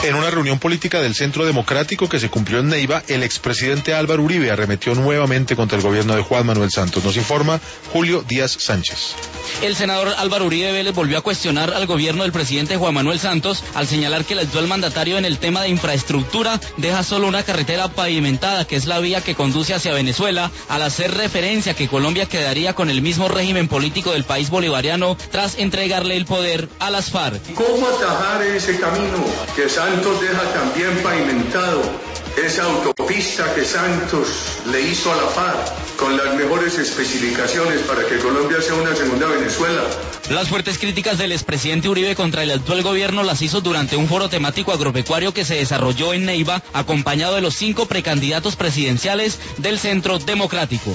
En una reunión política del Centro Democrático que se cumplió en Neiva, el expresidente Álvaro Uribe arremetió nuevamente contra el gobierno de Juan Manuel Santos. Nos informa Julio Díaz Sánchez. El senador Álvaro Uribe Vélez volvió a cuestionar al gobierno del presidente Juan Manuel Santos al señalar que el actual mandatario en el tema de infraestructura deja solo una carretera pavimentada, que es la vía que conduce hacia Venezuela, al hacer referencia a que Colombia quedaría con el mismo régimen político del país bolivariano tras entregarle el poder a las FARC. ¿Cómo atajar ese camino que Santos deja también pavimentado? Esa autopista que Santos le hizo a la FARC con las mejores especificaciones para que Colombia sea una segunda Venezuela. Las fuertes críticas del expresidente Uribe contra el actual gobierno las hizo durante un foro temático agropecuario que se desarrolló en Neiva, acompañado de los 5 precandidatos presidenciales del Centro Democrático.